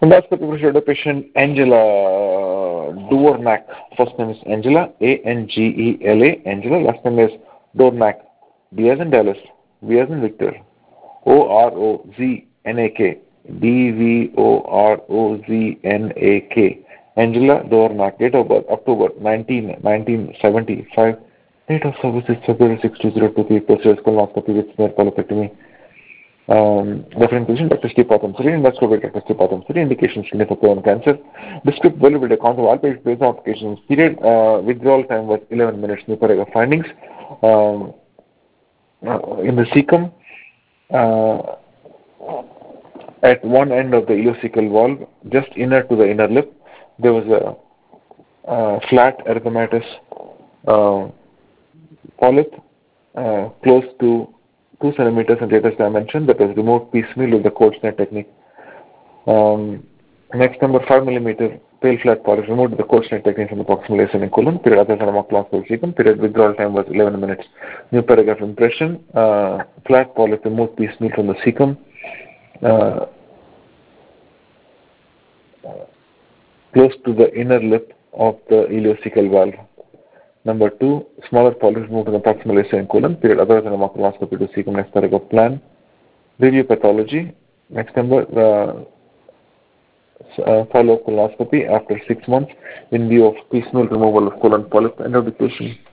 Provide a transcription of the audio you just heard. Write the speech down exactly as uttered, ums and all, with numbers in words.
Endoscopy procedure the patient Angela Dornak. First name is Angela, A N G E L A, Angela. Last name is Dornak, D as in Dallas, V as in Victor, O R O Z N A K, D V O R O Z N A K. Angela Dornak. Date of birth October nineteenth, nineteen seventy-five. Date of service is February sixth, two thousand two. Procedure colonoscopy with smear polypectomy. Um, referring position Doctor Steve Pathamsuri, endoscopy Doctor Steve Pathamsuri, indications clinical colon cancer. Descript availability account of all patients based on applications. Period uh, withdrawal time was eleven minutes. New paragraph findings. Um, uh, in the cecum, uh, at one end of the ileocecal valve, just inner to the inner lip, there was a uh, flat erythematous uh, polyp uh, close to two centimeters in greatest dimension that was removed piecemeal with the Cold-Snare technique. Um, next number five millimeter pale flat polyp removed with the Cold-Snare technique from the proximal ascending colon. Period other than a classical cecum. Period withdrawal time was eleven minutes. New paragraph impression. Uh, flat polyp removed piecemeal from the cecum. Uh, close to the inner lip of the ileocecal valve. Number two, smaller polyps moved to the proximal ascending colon. Period other than a colonoscopy to cecum. Next paragraph plan. Review pathology. Next number, uh, uh, follow-up colonoscopy after six months in view of piecemeal removal of colon polyp. End of the question.